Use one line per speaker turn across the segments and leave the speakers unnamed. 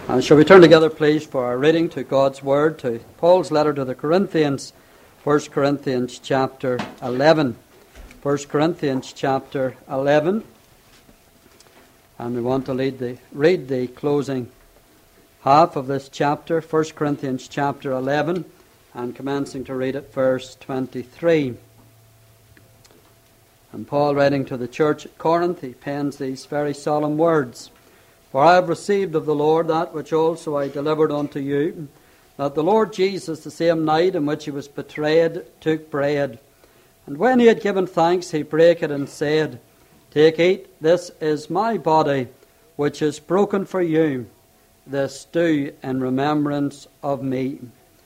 And shall we turn together, please, for our reading to God's Word, to Paul's letter to the Corinthians, 1 Corinthians chapter 11. 1 Corinthians chapter 11. And we want to read the closing half of this chapter, 1 Corinthians chapter 11, and commencing to read at verse 23. And Paul, writing to the church at Corinth, he pens these very solemn words. For I have received of the Lord that which also I delivered unto you, that the Lord Jesus, the same night in which he was betrayed, took bread. And when he had given thanks, he brake it and said, Take, eat, this is my body, which is broken for you. This do in remembrance of me.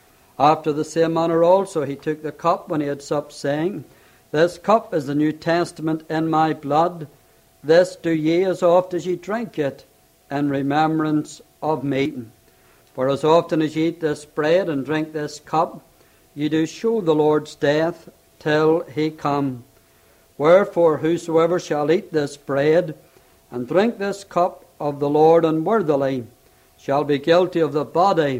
After the same manner also he took the cup when he had supped, saying, This cup is the New Testament in my blood. This do ye as oft as ye drink it, in remembrance of me. For as often as ye eat this bread and drink this cup, ye do show the Lord's death till he come. Wherefore whosoever shall eat this bread and drink this cup of the Lord unworthily shall be guilty of the body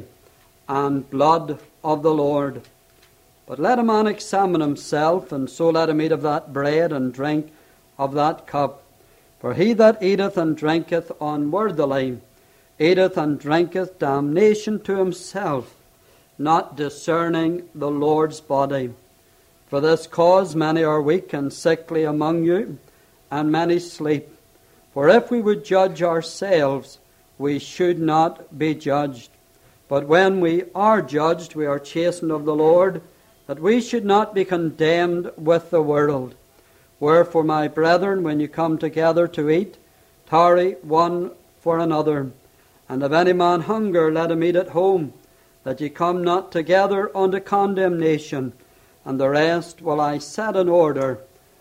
and blood of the Lord. But let a man examine himself, and so let him eat of that bread and drink of that cup. For he that eateth and drinketh unworthily eateth and drinketh damnation to himself, not discerning the Lord's body. For this cause many are weak and sickly among you, and many sleep. For if we would judge ourselves, we should not be judged. But when we are judged, we are chastened of the Lord, that we should not be condemned with the world. Wherefore, my brethren, when you come together to eat, tarry one for another. And if any man hunger, let him eat at home, that ye come not together unto condemnation. And the rest will I set in order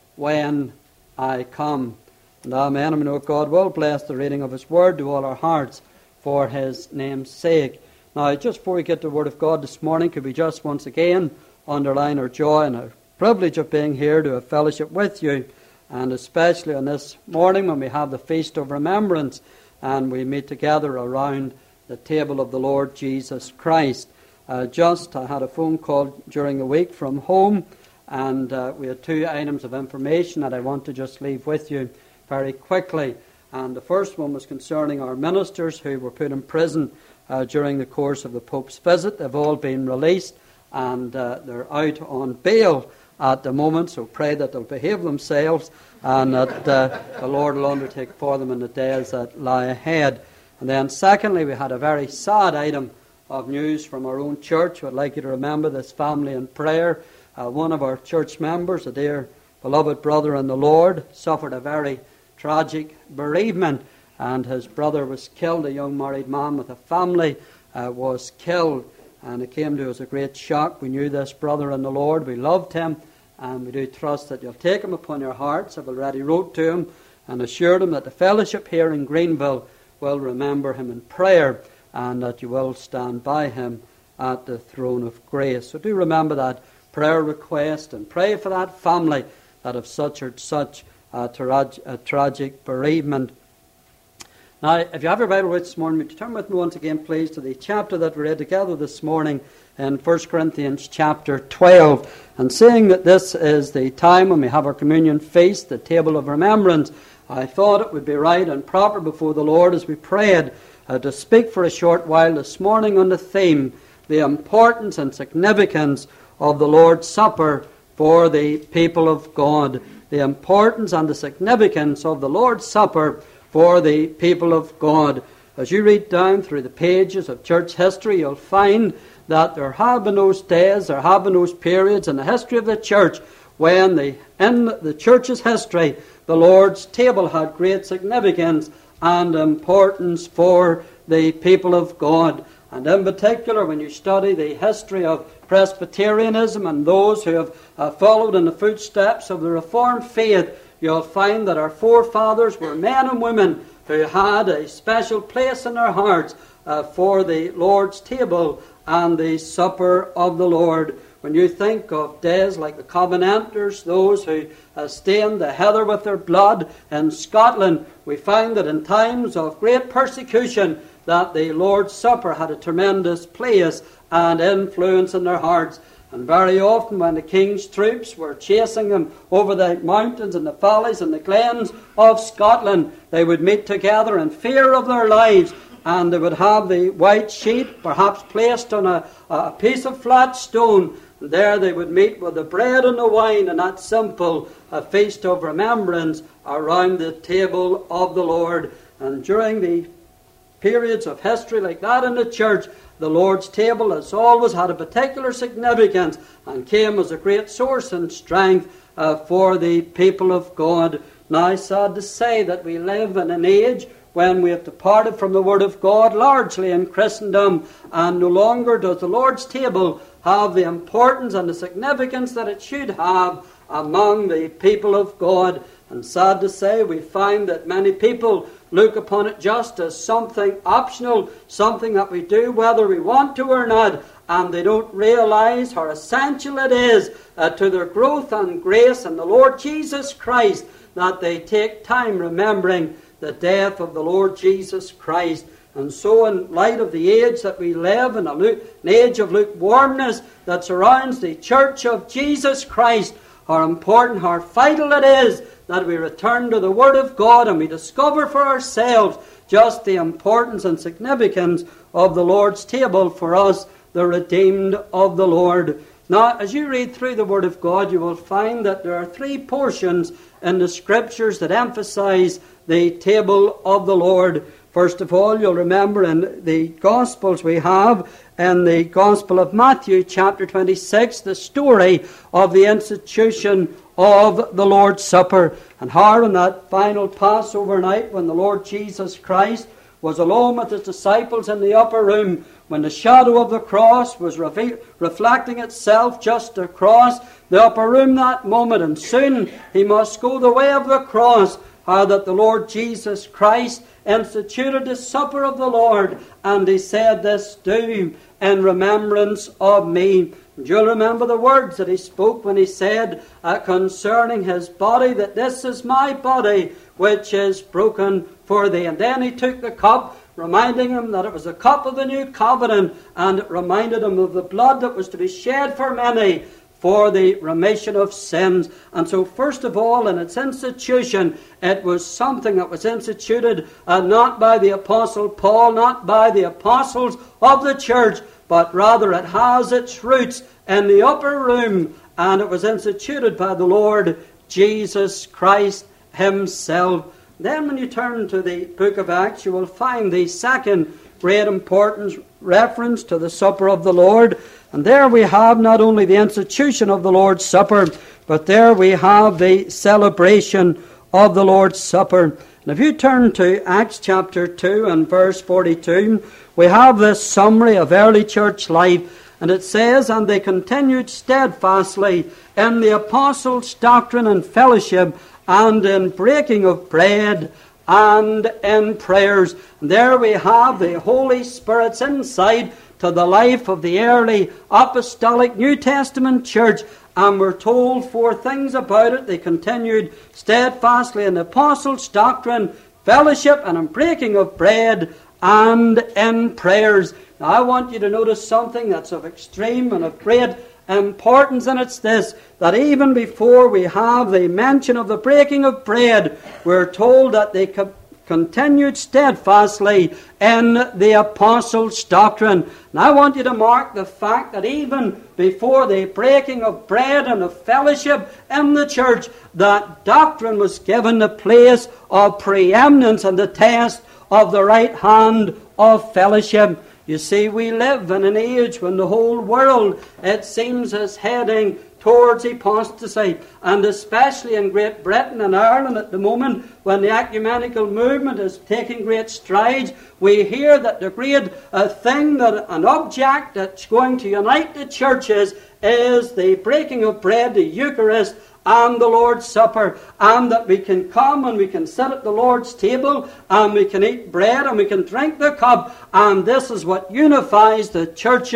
when I come. And amen. And we know God will bless the reading of his word to all our hearts for his name's sake. Now, just before we get to the word of God this morning, could we just once again underline our joy and our privilege of being here to have fellowship with you, and especially on this morning when we have the Feast of Remembrance and we meet together around the table of the Lord Jesus Christ. I had a phone call during the week from home, and we had two items of information that I want to just leave with you very quickly. And the first one was concerning our ministers who were put in prison during the course of the Pope's visit. They've all been released, and they're out on bail at the moment, so pray that they'll behave themselves and that the Lord will undertake for them in the days that lie ahead. And then secondly, we had a very sad item of news from our own church. I'd like you to remember this family in prayer. One of our church members, a dear beloved brother in the Lord, suffered a very tragic bereavement, and his brother was killed. A young married man with a family was killed, and it came to us a great shock. We knew this brother in the Lord. We loved him, and we do trust that you'll take him upon your hearts. I've already wrote to him and assured him that the fellowship here in Greenville will remember him in prayer, and that you will stand by him at the throne of grace. So do remember that prayer request and pray for that family that have suffered such a tragic bereavement. Now, if you have your Bible with this morning, would you turn with me once again, please, to the chapter that we read together this morning in 1 Corinthians chapter 12. And seeing that this is the time when we have our communion feast, the table of remembrance, I thought it would be right and proper before the Lord as we prayed to speak for a short while this morning on the theme, the importance and significance of the Lord's Supper for the people of God. The importance and the significance of the Lord's Supper for the people of God. As you read down through the pages of church history, you'll find that there have been those days, there have been those periods in the history of the church when in the church's history, the Lord's table had great significance and importance for the people of God. And in particular, when you study the history of Presbyterianism and those who have followed in the footsteps of the Reformed faith, you'll find that our forefathers were men and women who had a special place in their hearts for the Lord's table and the supper of the Lord. When you think of days like the Covenanters, those who stained the heather with their blood in Scotland, we find that in times of great persecution, that the Lord's Supper had a tremendous place and influence in their hearts. And very often when the king's troops were chasing them over the mountains and the valleys and the glens of Scotland, they would meet together in fear of their lives, and they would have the white sheet perhaps placed on a piece of flat stone. And there they would meet with the bread and the wine and that simple feast of remembrance around the table of the Lord. And during the periods of history like that in the church, the Lord's table has always had a particular significance and came as a great source and strength for the people of God. Now, sad to say that we live in an age when we have departed from the Word of God largely in Christendom, and no longer does the Lord's table have the importance and the significance that it should have among the people of God. And sad to say, we find that many people look upon it just as something optional, something that we do whether we want to or not, and they don't realize how essential it is to their growth and grace in the Lord Jesus Christ that they take time remembering the death of the Lord Jesus Christ. And so in light of the age that we live in, an age of lukewarmness that surrounds the church of Jesus Christ, how important, how vital it is that we return to the Word of God and we discover for ourselves just the importance and significance of the Lord's table for us, the redeemed of the Lord. Now, as you read through the Word of God, you will find that there are three portions in the Scriptures that emphasize the table of the Lord. First of all, you'll remember in the Gospels we have, in the Gospel of Matthew, chapter 26, the story of the institution of the Lord's Supper. And how on that final Passover night, when the Lord Jesus Christ was alone with his disciples in the upper room, when the shadow of the cross was reflecting itself just across the upper room that moment, and soon he must go the way of the cross, how that the Lord Jesus Christ instituted the supper of the Lord, and he said, "This do in remembrance of me." And you'll remember the words that he spoke when he said concerning his body, that this is my body which is broken for thee. And then he took the cup, reminding him that it was the cup of the new covenant, and it reminded him of the blood that was to be shed for many for the remission of sins. And so first of all, in its institution, it was something that was instituted not by the Apostle Paul, not by the apostles of the church, but rather it has its roots in the upper room, and it was instituted by the Lord Jesus Christ himself. Then when you turn to the book of Acts, you will find the second great importance reference to the supper of the Lord. And there we have not only the institution of the Lord's Supper, but there we have the celebration of the Lord's Supper. And if you turn to Acts chapter 2 and verse 42, we have this summary of early church life. And it says, "And they continued steadfastly in the apostles' doctrine and fellowship, and in breaking of bread, and in prayers." And there we have the Holy Spirit's insight to the life of the early apostolic New Testament church. And we're told four things about it. They continued steadfastly in the apostles' doctrine, fellowship, and in breaking of bread, and in prayers. Now I want you to notice something that's of extreme and of great importance, and it's this, that even before we have the mention of the breaking of bread, we're told that they continued steadfastly in the apostles' doctrine. And I want you to mark the fact that even before the breaking of bread and of fellowship in the church, that doctrine was given the place of preeminence and the test of the right hand of fellowship. You see, we live in an age when the whole world, it seems, is heading towards apostasy, and especially in Great Britain and Ireland at the moment, when the ecumenical movement is taking great strides, we hear that the great thing, that an object that's going to unite the churches, is the breaking of bread, the Eucharist, and the Lord's Supper, and that we can come and we can sit at the Lord's table and we can eat bread and we can drink the cup, and this is what unifies the churches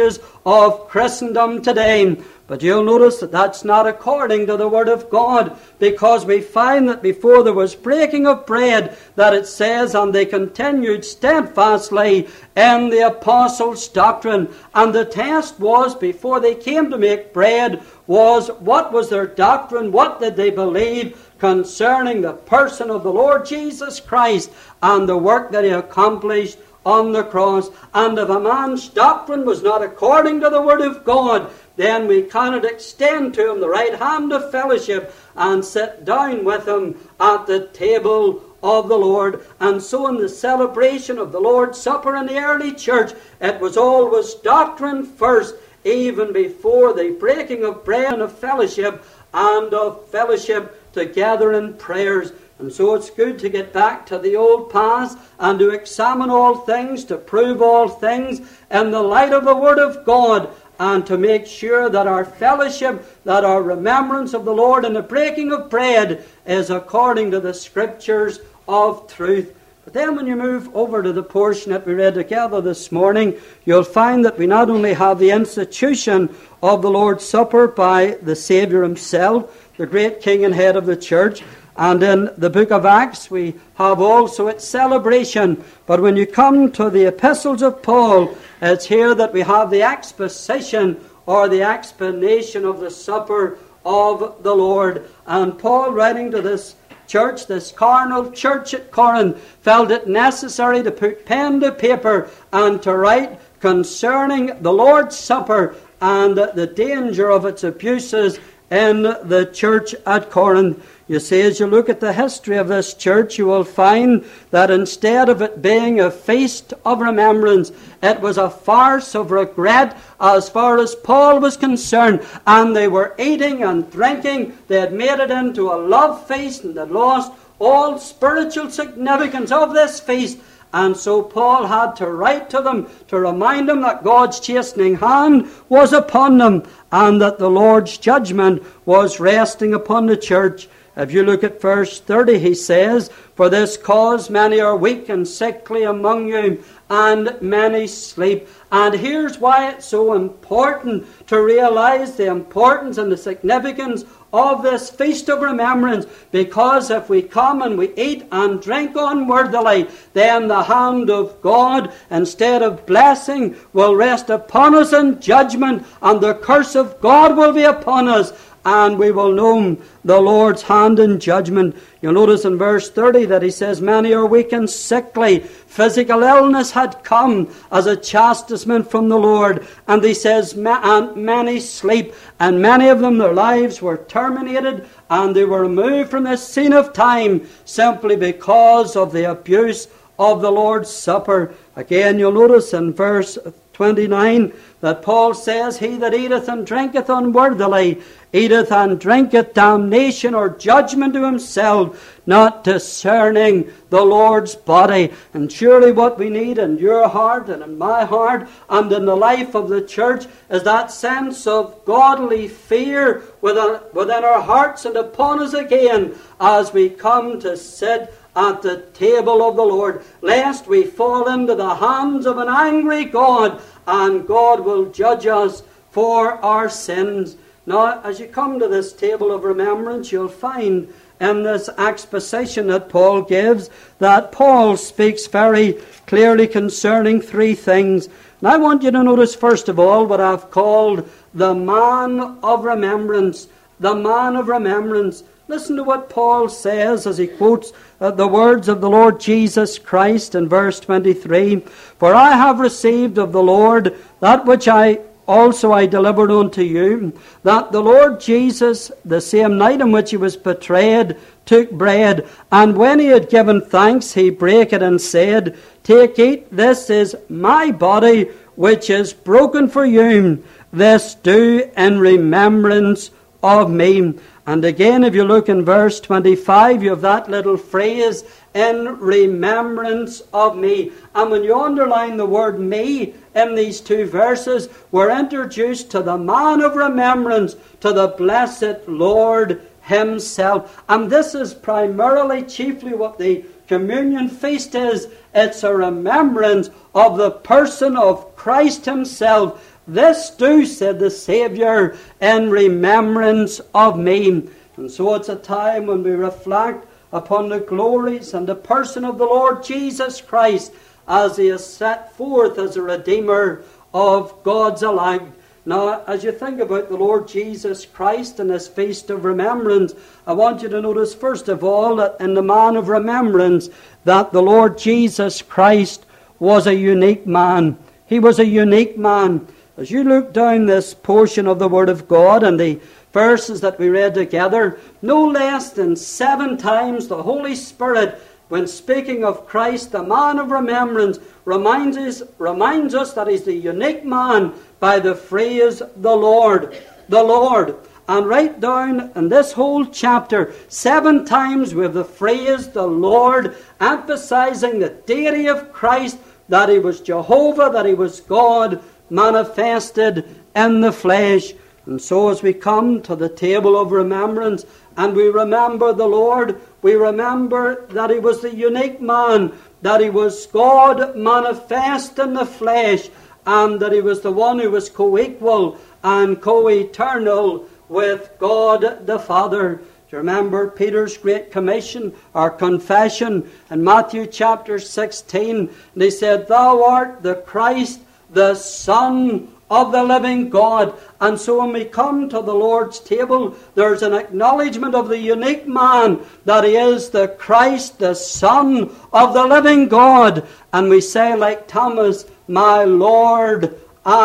of Christendom today. But you'll notice that that's not according to the Word of God, because we find that before there was breaking of bread, that it says, and they continued steadfastly in the apostles' doctrine. And the test was, before they came to make bread, was what was their doctrine? What did they believe concerning the person of the Lord Jesus Christ and the work that He accomplished on the cross? And if a man's doctrine was not according to the Word of God, then we cannot extend to him the right hand of fellowship and sit down with him at the table of the Lord. And so in the celebration of the Lord's Supper in the early church, it was always doctrine first, even before the breaking of bread and of fellowship together in prayers. And so it's good to get back to the old past and to examine all things, to prove all things in the light of the Word of God, and to make sure that our fellowship, that our remembrance of the Lord and the breaking of bread is according to the Scriptures of truth. But then when you move over to the portion that we read together this morning, you'll find that we not only have the institution of the Lord's Supper by the Saviour Himself, the great King and Head of the Church, and in the book of Acts we have also its celebration. But when you come to the epistles of Paul, it's here that we have the exposition or the explanation of the supper of the Lord. And Paul, writing to this church, this carnal church at Corinth, felt it necessary to put pen to paper and to write concerning the Lord's Supper and the danger of its abuses in the church at Corinth. You see, as you look at the history of this church, you will find that instead of it being a feast of remembrance, it was a farce of regret as far as Paul was concerned. And they were eating and drinking. They had made it into a love feast and had lost all spiritual significance of this feast. And so Paul had to write to them to remind them that God's chastening hand was upon them and that the Lord's judgment was resting upon the church. If you look at verse 30, he says, "For this cause many are weak and sickly among you, and many sleep." And here's why it's so important to realize the importance and the significance of this Feast of Remembrance. Because if we come and we eat and drink unworthily, then the hand of God, instead of blessing, will rest upon us in judgment, and the curse of God will be upon us, and we will know the Lord's hand in judgment. You'll notice in verse 30 that he says, "Many are weak and sickly." Physical illness had come as a chastisement from the Lord. And he says, "And many sleep." And many of them, their lives were terminated, and they were removed from the scene of time simply because of the abuse of the Lord's Supper. Again, you'll notice in verse 29 that Paul says, "He that eateth and drinketh unworthily eateth and drinketh damnation or judgment to himself, not discerning the Lord's body." And surely what we need in your heart and in my heart and in the life of the church is that sense of godly fear within our hearts and upon us again as we come to sit at the table of the Lord, lest we fall into the hands of an angry God, and God will judge us for our sins. Now, as you come to this table of remembrance, you'll find in this exposition that Paul gives that Paul speaks very clearly concerning three things. And I want you to notice, first of all, what I've called the man of remembrance. The man of remembrance. Listen to what Paul says as he quotes the words of the Lord Jesus Christ in verse 23. "For I have received of the Lord that which I delivered unto you, that the Lord Jesus, the same night in which he was betrayed, took bread, and when he had given thanks, he brake it and said, Take, eat, this is my body, which is broken for you. This do in remembrance of me." And again, if you look in verse 25, you have that little phrase, "in remembrance of me." And when you underline the word "me" in these two verses, we're introduced to the man of remembrance, to the blessed Lord himself. And this is primarily, chiefly what the communion feast is. It's a remembrance of the person of Christ himself, This do, said the Saviour, in remembrance of me. And so it's a time when we reflect upon the glories and the person of the Lord Jesus Christ as He is set forth as a Redeemer of God's elect. Now, as you think about the Lord Jesus Christ and His Feast of Remembrance, I want you to notice, first of all, that in the man of remembrance, that the Lord Jesus Christ was a unique man. He was a unique man. As you look down this portion of the Word of God and the verses that we read together, no less than 7 times the Holy Spirit, when speaking of Christ, the man of remembrance, reminds us that He's the unique man by the phrase, the Lord. The Lord. And right down in this whole chapter, 7 times we have the phrase, the Lord, emphasizing the deity of Christ, that He was Jehovah, that He was God, manifested in the flesh. And so as we come to the table of remembrance and we remember the Lord, we remember that He was the unique man, that He was God manifest in the flesh, and that He was the one who was co-equal and co-eternal with God the Father. Do you remember Peter's great commission or confession in Matthew chapter 16? And he said, "Thou art the Christ, the Son of the living God." And so when we come to the Lord's table, there's an acknowledgement of the unique man, that He is the Christ, the Son of the living God. And we say like Thomas, "My Lord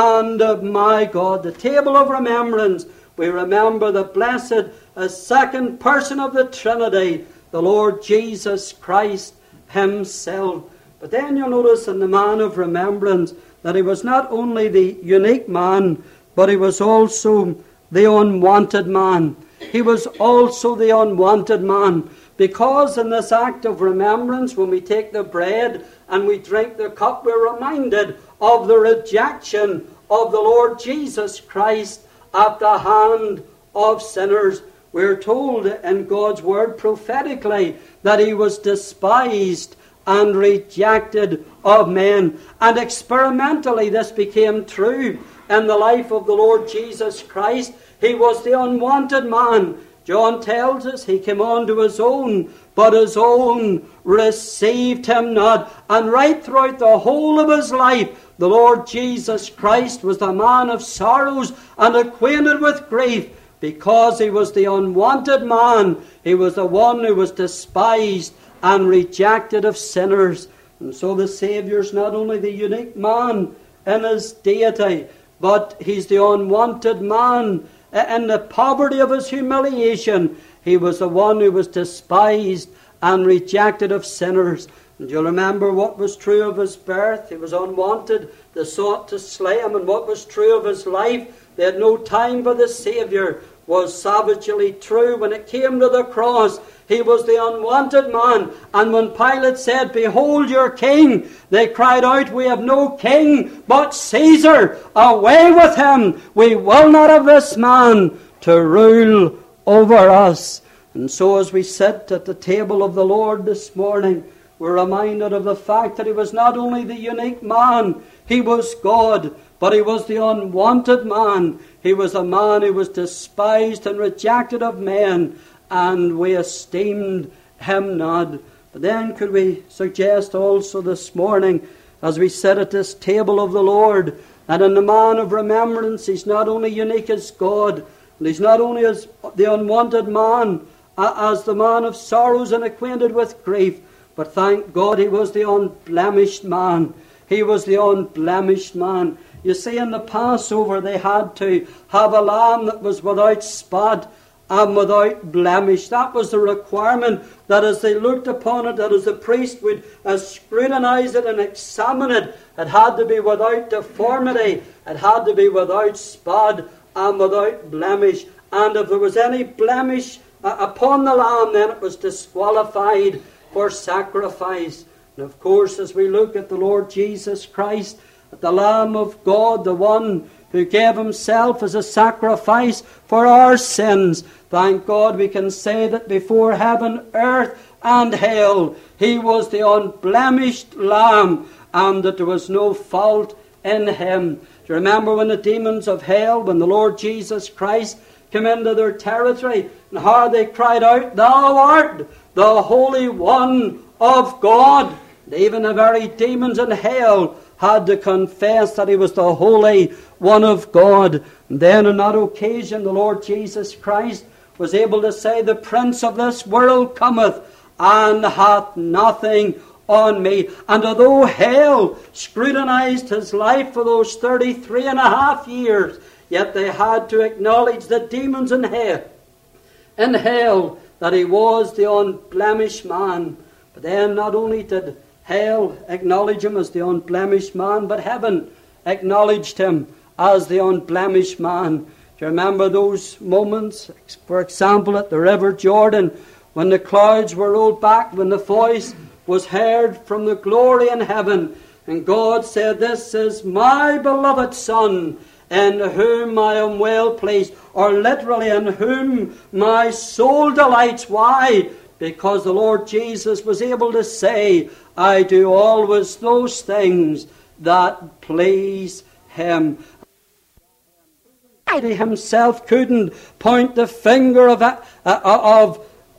and my God." The table of remembrance, we remember the blessed second person of the Trinity, the Lord Jesus Christ Himself. But then you'll notice in the man of remembrance that He was not only the unique man, but He was also the unwanted man. He was also the unwanted man. Because in this act of remembrance, when we take the bread and we drink the cup, we're reminded of the rejection of the Lord Jesus Christ at the hand of sinners. We're told in God's Word prophetically that He was despised and rejected of men. And experimentally this became true in the life of the Lord Jesus Christ. He was the unwanted man. John tells us He came unto His own, but His own received Him not. And right throughout the whole of His life, the Lord Jesus Christ was the man of sorrows and acquainted with grief, because He was the unwanted man. He was the one who was despised and rejected of sinners. And so the Saviour's not only the unique man in His deity, but He's the unwanted man in the poverty of His humiliation. He was the one who was despised and rejected of sinners. And you'll remember what was true of His birth. He was unwanted. They sought to slay Him. And what was true of His life? They had no time for the Saviour. Was savagely true when it came to the cross. He was the unwanted man. And when Pilate said, "Behold your king," they cried out, "We have no king but Caesar. Away with him. We will not have this man to rule over us." And so as we sit at the table of the Lord this morning, we're reminded of the fact that He was not only the unique man, He was God, but He was the unwanted man. He was a man who was despised and rejected of men, and we esteemed Him not. But then could we suggest also this morning, as we sit at this table of the Lord, that in the man of remembrance, He's not only unique as God, and He's not only as the unwanted man, as the man of sorrows and acquainted with grief, but thank God He was the unblemished man. He was the unblemished man. You see, in the Passover they had to have a lamb that was without spot and without blemish. That was the requirement, that as they looked upon it, that as the priest would scrutinize it and examine it, it had to be without deformity, it had to be without spot and without blemish. And if there was any blemish upon the lamb, then it was disqualified for sacrifice. And of course, as we look at the Lord Jesus Christ, at the Lamb of God, the one who gave Himself as a sacrifice for our sins, thank God we can say that before heaven, earth and hell, He was the unblemished Lamb, and that there was no fault in him. Do you remember when the demons of hell, when the Lord Jesus Christ came into their territory, and how they cried out, "Thou art the Holy One of God"? And even the very demons in hell had to confess that he was the Holy One of God. And then on that occasion, the Lord Jesus Christ was able to say, "The prince of this world cometh, and hath nothing on me." And although hell scrutinized his life for those 33.5 years, yet they had to acknowledge, the demons in hell, that he was the unblemished man. But then not only did hell acknowledge him as the unblemished man, but heaven acknowledged him as the unblemished man. Do you remember those moments, for example, at the River Jordan, when the clouds were rolled back, when the voice was heard from the glory in heaven, and God said, "This is my beloved Son, in whom I am well pleased," or literally, "in whom my soul delights." Why? Because the Lord Jesus was able to say, "I do always those things that please him." He himself couldn't point the finger of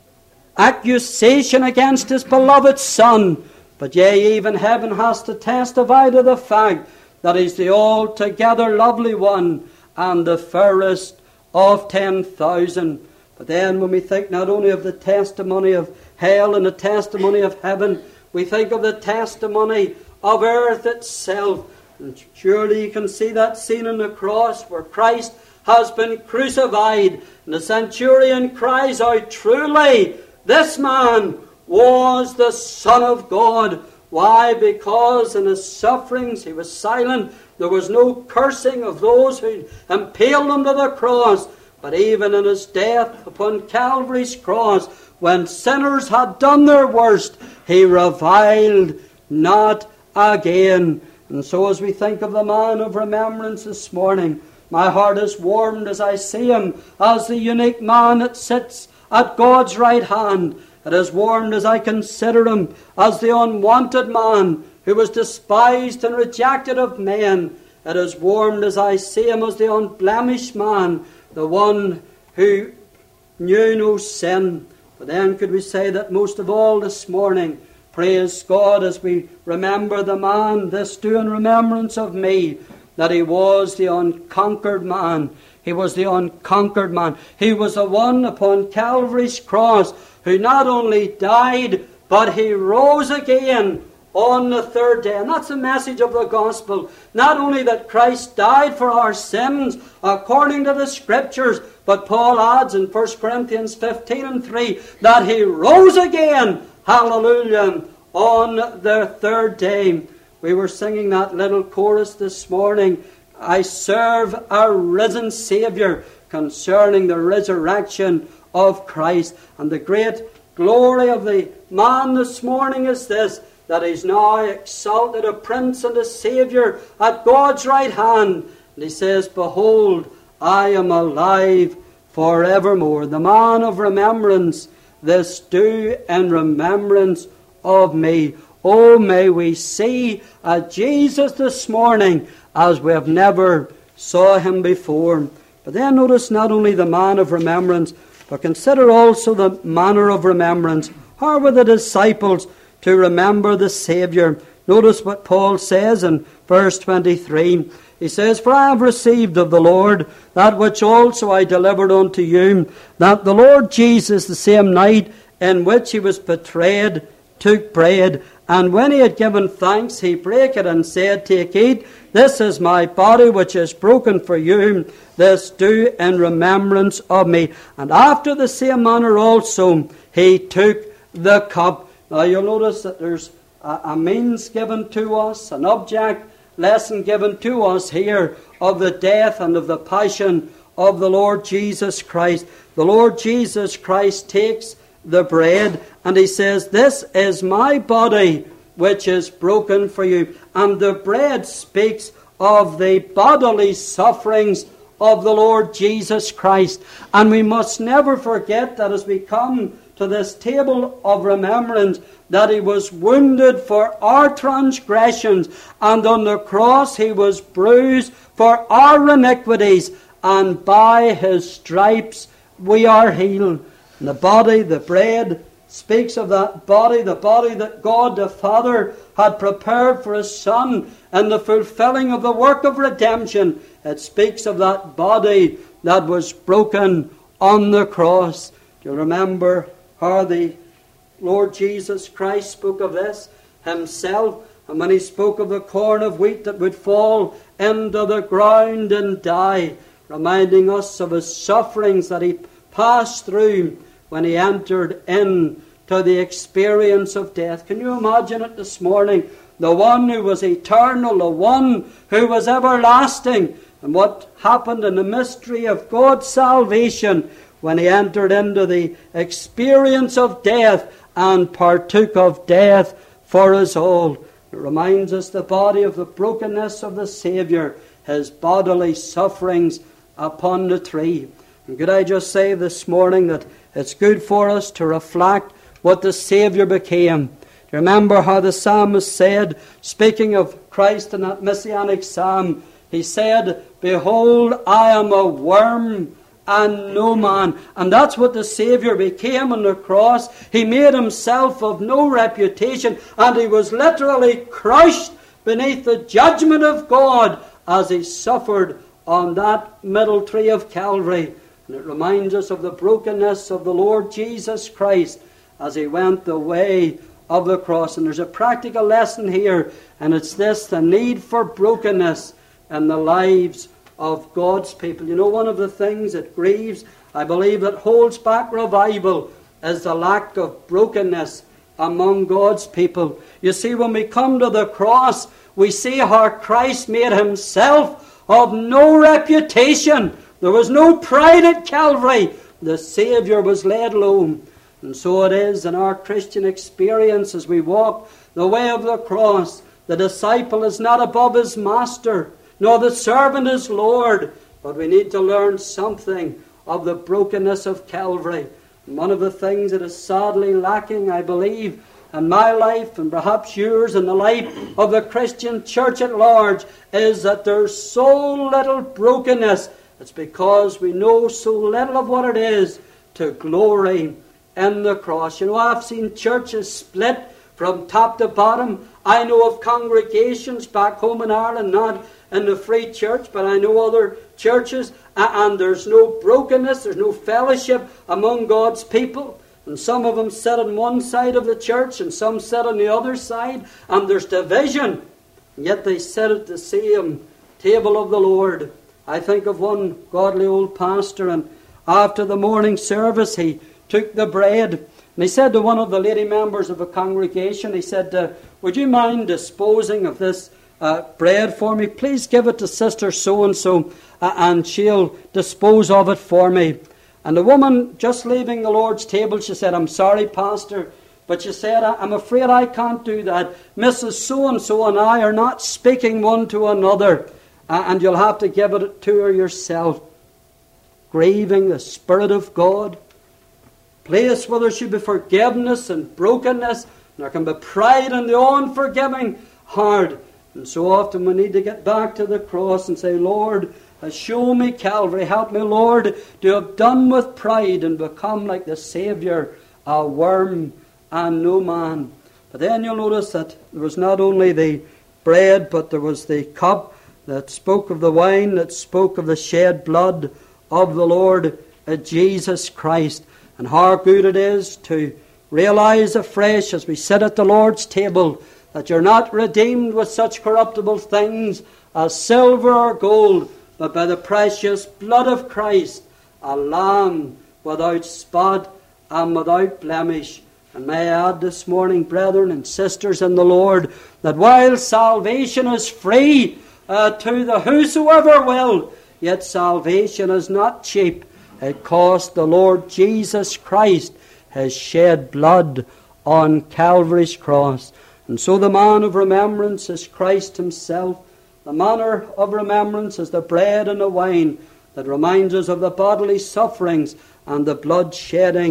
accusation against his beloved Son. But yea, even heaven has to testify to the fact that he's the altogether lovely one and the fairest of 10,000. But then when we think not only of the testimony of hell and the testimony of heaven, we think of the testimony of earth itself. And surely you can see that scene on the cross where Christ has been crucified, and the centurion cries out, "Truly, this man was the Son of God." Why? Because in his sufferings he was silent. There was no cursing of those who impaled him to the cross. But even in his death upon Calvary's cross, when sinners had done their worst, he reviled not again. And so as we think of the man of remembrance this morning, my heart is warmed as I see him as the unique man that sits at God's right hand. It is warmed as I consider him as the unwanted man who was despised and rejected of men. It is warmed as I see him as the unblemished man, the one who knew no sin. But then could we say that most of all this morning, praise God, as we remember the man, this do in remembrance of me, that he was the unconquered man. He was the unconquered man. He was the one upon Calvary's cross who not only died, but he rose again on the third day. And that's the message of the gospel. Not only that Christ died for our sins according to the Scriptures, but Paul adds in 1 Corinthians 15:3 that he rose again, hallelujah, on the third day. We were singing that little chorus this morning, "I serve a risen Saviour," concerning the resurrection of Christ. And the great glory of the man this morning is this, that he's now exalted a Prince and a Saviour at God's right hand. And he says, "Behold, I am alive forevermore." The man of remembrance, this do in remembrance of me. Oh, may we see Jesus this morning as we have never saw him before. But then notice not only the man of remembrance, but consider also the manner of remembrance. How were the disciples to remember the Saviour? Notice what Paul says in verse 23. He says, "For I have received of the Lord that which also I delivered unto you, that the Lord Jesus, the same night in which he was betrayed, took bread, and when he had given thanks, he brake it and said, Take, eat, this is my body which is broken for you. This do in remembrance of me. And after the same manner also he took the cup." Now you'll notice that there's a means given to us, an object lesson given to us here of the death and of the passion of the Lord Jesus Christ. The Lord Jesus Christ takes the bread and he says, "This is my body which is broken for you." And the bread speaks of the bodily sufferings of the Lord Jesus Christ. And we must never forget that as we come to this table of remembrance that he was wounded for our transgressions, and on the cross he was bruised for our iniquities, and by his stripes we are healed. And the body, the bread, speaks of that body, the body that God the Father had prepared for his Son in the fulfilling of the work of redemption. It speaks of that body that was broken on the cross. Do you remember how the Lord Jesus Christ spoke of this himself? And when he spoke of the corn of wheat that would fall into the ground and die, reminding us of his sufferings that he passed through when he entered into the experience of death. Can you imagine it this morning? The one who was eternal, the one who was everlasting, and what happened in the mystery of God's salvation when he entered into the experience of death and partook of death for us all. It reminds us the body of the brokenness of the Saviour, his bodily sufferings upon the tree. And could I just say this morning that it's good for us to reflect what the Saviour became. Do you remember how the psalmist said, speaking of Christ in that messianic psalm, he said, "Behold, I am a worm and no man." And that's what the Saviour became on the cross. He made himself of no reputation, and he was literally crushed beneath the judgment of God as he suffered on that middle tree of Calvary. And it reminds us of the brokenness of the Lord Jesus Christ as he went the way of the cross. And there's a practical lesson here, and it's this: the need for brokenness in the lives of God's people. You know, one of the things that grieves, I believe, that holds back revival is the lack of brokenness among God's people. You see, when we come to the cross, we see how Christ made himself of no reputation. There was no pride at Calvary. The Saviour was laid low. And so it is in our Christian experience as we walk the way of the cross. The disciple is not above his master, nor the servant his Lord. But we need to learn something of the brokenness of Calvary. And one of the things that is sadly lacking, I believe, in my life and perhaps yours and the life of the Christian church at large, is that there's so little brokenness. It's because we know so little of what it is to glory in the cross. You know, I've seen churches split from top to bottom. I know of congregations back home in Ireland, not in the Free Church, but I know other churches, and there's no brokenness, there's no fellowship among God's people. And some of them sit on one side of the church, and some sit on the other side, and there's division. And yet they sit at the same table of the Lord. I think of one godly old pastor, and after the morning service he took the bread, and he said to one of the lady members of a congregation, he said, "Would you mind disposing of this bread for me? Please give it to Sister so-and-so, and she'll dispose of it for me." And the woman, just leaving the Lord's table, she said, "I'm sorry, Pastor, but she said, I'm afraid I can't do that. Mrs. So-and-so and I are not speaking one to another, and you'll have to give it to her yourself." Grieving the Spirit of God. Place where there should be forgiveness and brokenness, and there can be pride in the unforgiving heart. And so often we need to get back to the cross and say, "Lord, show me Calvary. Help me, Lord, to have done with pride and become like the Saviour, a worm and no man." But then you'll notice that there was not only the bread, but there was the cup that spoke of the wine, that spoke of the shed blood of the Lord Jesus Christ. And how good it is to realize afresh as we sit at the Lord's table that you're not redeemed with such corruptible things as silver or gold, but by the precious blood of Christ, a lamb without spot and without blemish. And may I add this morning, brethren and sisters in the Lord, that while salvation is free to the whosoever will, yet salvation is not cheap. It cost the Lord Jesus Christ his shed blood on Calvary's cross. And so the man of remembrance is Christ himself. The manner of remembrance is the bread and the wine that reminds us of the bodily sufferings and the blood shedding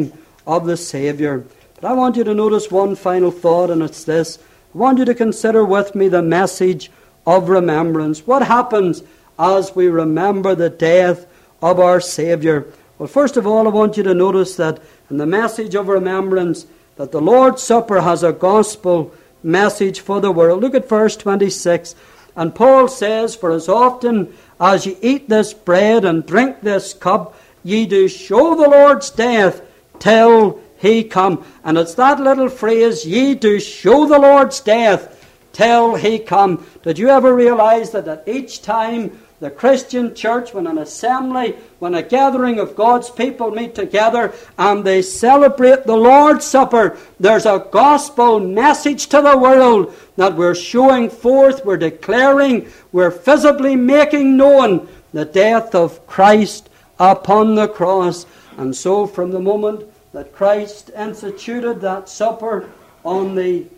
of the Saviour. But I want you to notice one final thought, and it's this. I want you to consider with me the message of remembrance. What happens as we remember the death of our Saviour? Well, first of all, I want you to notice that in the message of remembrance, that the Lord's Supper has a gospel message for the world. Look at verse 26. And Paul says, "For as often as ye eat this bread and drink this cup, ye do show the Lord's death till he come." And it's that little phrase, "ye do show the Lord's death till he come." Did you ever realize that at each time the Christian church, when an assembly, when a gathering of God's people meet together and they celebrate the Lord's Supper, there's a gospel message to the world that we're showing forth, we're declaring, we're visibly making known the death of Christ upon the cross. And so from the moment that Christ instituted that supper on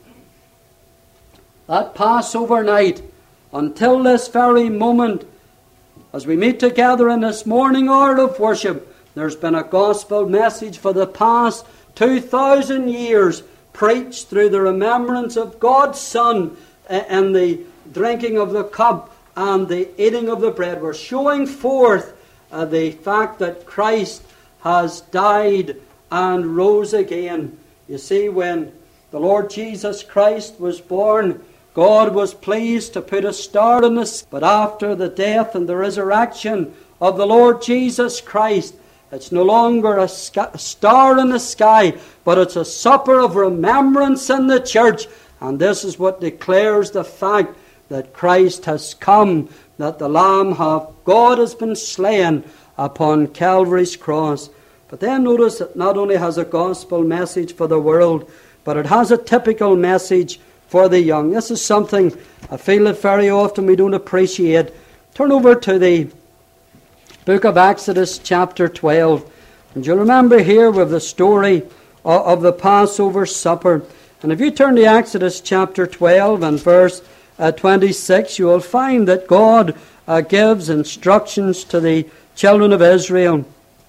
that Passover night until this very moment, as we meet together in this morning hour of worship, there's been a gospel message for the past 2,000 years preached through the remembrance of God's Son and the drinking of the cup and the eating of the bread. We're showing forth the fact that Christ has died and rose again. You see, when the Lord Jesus Christ was born, God was pleased to put a star in the sky. But after the death and the resurrection of the Lord Jesus Christ, it's no longer a star in the sky, but it's a supper of remembrance in the church. And this is what declares the fact that Christ has come, that the Lamb of God has been slain upon Calvary's cross. But then notice it not only has a gospel message for the world, but it has a typical message for the young. This is something I feel that very often we don't appreciate. Turn over to the book of Exodus chapter 12. And you'll remember here with the story of the Passover supper. And if you turn to Exodus chapter 12 and verse 26, you will find that God gives instructions to the children of Israel.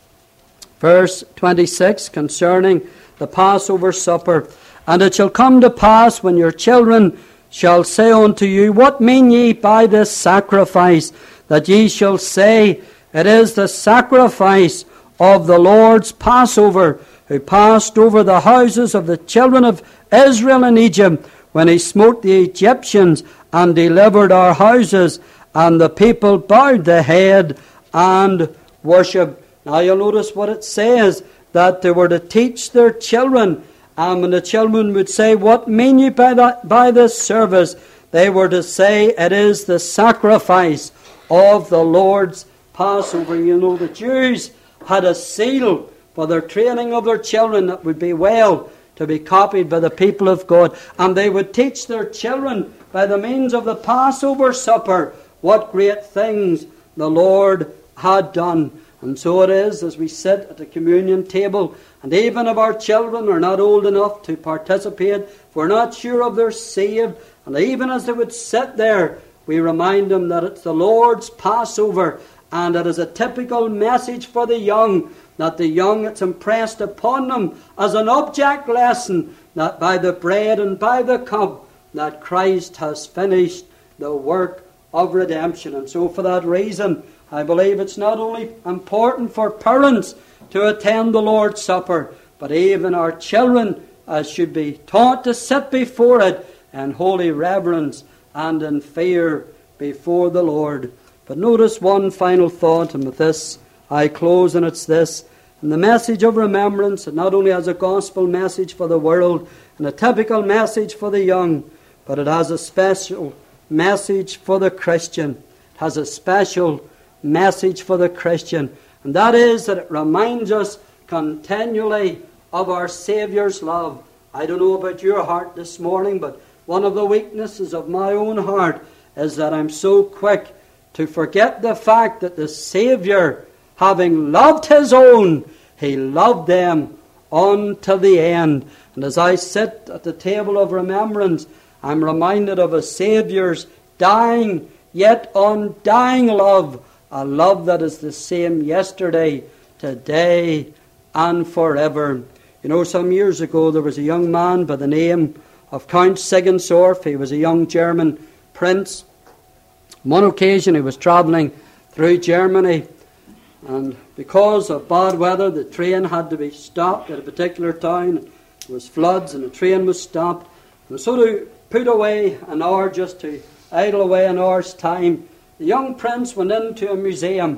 Verse 26 concerning the Passover supper. "And it shall come to pass when your children shall say unto you, What mean ye by this sacrifice? That ye shall say, It is the sacrifice of the Lord's Passover, who passed over the houses of the children of Israel in Egypt, when he smote the Egyptians and delivered our houses. And the people bowed the head and worshipped." Now you'll notice what it says, that they were to teach their children. And when the children would say, "What mean you by this service?" they were to say, "It is the sacrifice of the Lord's Passover." You know, the Jews had a seal for their training of their children that would be well to be copied by the people of God. And they would teach their children by the means of the Passover supper what great things the Lord had done. And so it is as we sit at the communion table, and even if our children are not old enough to participate, if we're not sure of they're saved, and even as they would sit there, we remind them that it's the Lord's Passover, and it is a typical message for the young, that the young, it's impressed upon them as an object lesson, that by the bread and by the cup, that Christ has finished the work of redemption. And so for that reason, I believe it's not only important for parents to attend the Lord's Supper, but even our children should be taught to sit before it in holy reverence and in fear before the Lord. But notice one final thought, and with this I close, and it's this. And the message of remembrance, it not only has a gospel message for the world and a typical message for the young, but it has a special message for the Christian. It has a special message for the Christian, and that is that it reminds us continually of our Saviour's love. I don't know about your heart this morning, but one of the weaknesses of my own heart is that I'm so quick to forget the fact that the Saviour, having loved his own, he loved them unto the end. And as I sit at the table of remembrance, I'm reminded of a Saviour's dying yet undying love, a love that is the same yesterday, today, and forever. You know, some years ago there was a young man by the name of Count Sigensdorf. He was a young German prince. On one occasion he was travelling through Germany, and because of bad weather the train had to be stopped at a particular town. There was floods and the train was stopped. And so to put away an hour, just to idle away an hour's time, the young prince went into a museum.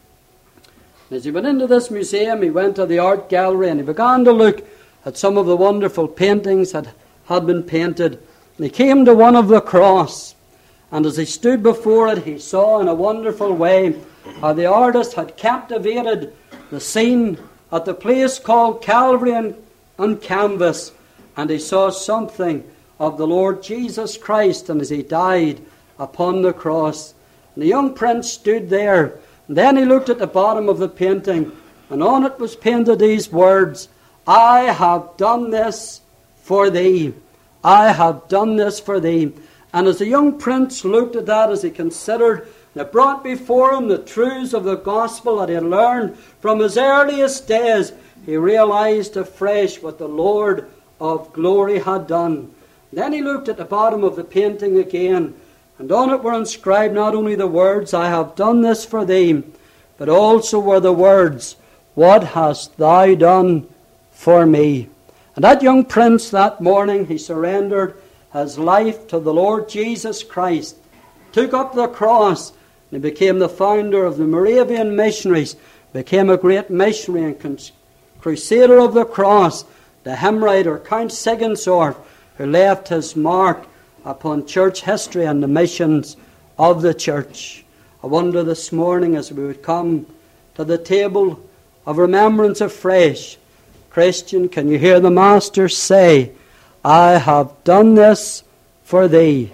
As he went into this museum, he went to the art gallery and he began to look at some of the wonderful paintings that had been painted. And he came to one of the cross, and as he stood before it, he saw in a wonderful way how the artist had captivated the scene at the place called Calvary on canvas, and he saw something of the Lord Jesus Christ and as he died upon the cross. And the young prince stood there, and then he looked at the bottom of the painting, and on it was painted these words, "I have done this for thee. I have done this for thee." And as the young prince looked at that, as he considered, and it brought before him the truths of the gospel that he had learned from his earliest days, he realized afresh what the Lord of glory had done. Then he looked at the bottom of the painting again, and on it were inscribed not only the words, "I have done this for thee," but also were the words, "What hast thou done for me?" And that young prince that morning, he surrendered his life to the Lord Jesus Christ, took up the cross, and he became the founder of the Moravian missionaries, became a great missionary and crusader of the cross, the hymn writer Count Sigensdorf, who left his mark upon church history and the missions of the church. I wonder this morning, as we would come to the table of remembrance afresh, Christian, can you hear the Master say, "I have done this for thee.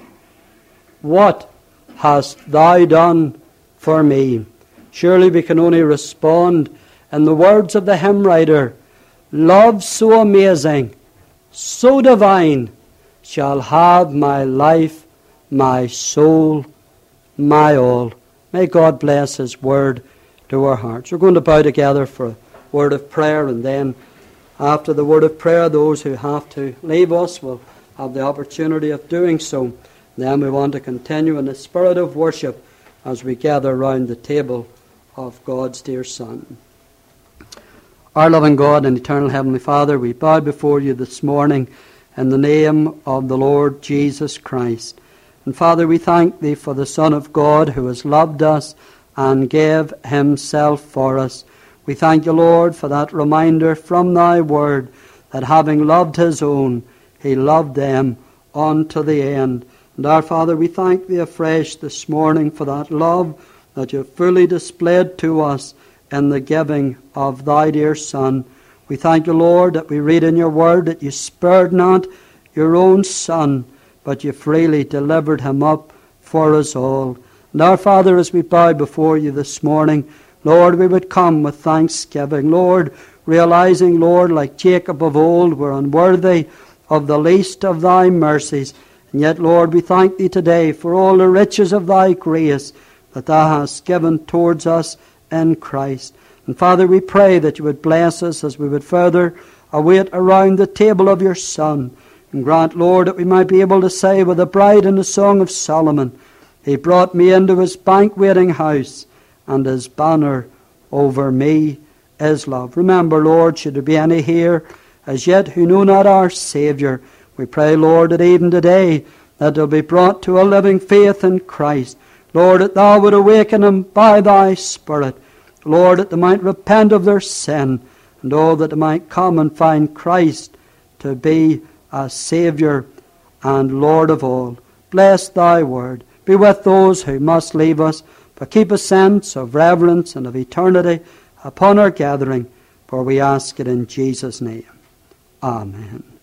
What hast thou done for me?" Surely we can only respond in the words of the hymn writer, "Love so amazing, so divine, shall have my life, my soul, my all." May God bless His word to our hearts. We're going to bow together for a word of prayer, and then after the word of prayer, those who have to leave us will have the opportunity of doing so. Then we want to continue in the spirit of worship as we gather round the table of God's dear Son. Our loving God and eternal Heavenly Father, we bow before you this morning in the name of the Lord Jesus Christ. And Father, we thank thee for the Son of God who has loved us and gave himself for us. We thank you, Lord, for that reminder from thy word that having loved his own, he loved them unto the end. And our Father, we thank thee afresh this morning for that love that you fully displayed to us in the giving of thy dear Son. We thank you, Lord, that we read in your word that you spared not your own Son, but you freely delivered him up for us all. And our Father, as we bow before you this morning, Lord, we would come with thanksgiving, Lord, realizing, Lord, like Jacob of old, we're unworthy of the least of thy mercies. And yet, Lord, we thank thee today for all the riches of thy grace that thou hast given towards us in Christ. And Father, we pray that you would bless us as we would further await around the table of your Son. And grant, Lord, that we might be able to say with the bride in the Song of Solomon, "He brought me into his banqueting house, and his banner over me is love." Remember, Lord, should there be any here as yet who know not our Saviour, we pray, Lord, that even today that they'll be brought to a living faith in Christ. Lord, that thou would awaken them by thy Spirit. Lord, that they might repent of their sin, and all that they might come and find Christ to be a Saviour and Lord of all. Bless thy word. Be with those who must leave us, but keep a sense of reverence and of eternity upon our gathering, for we ask it in Jesus' name. Amen.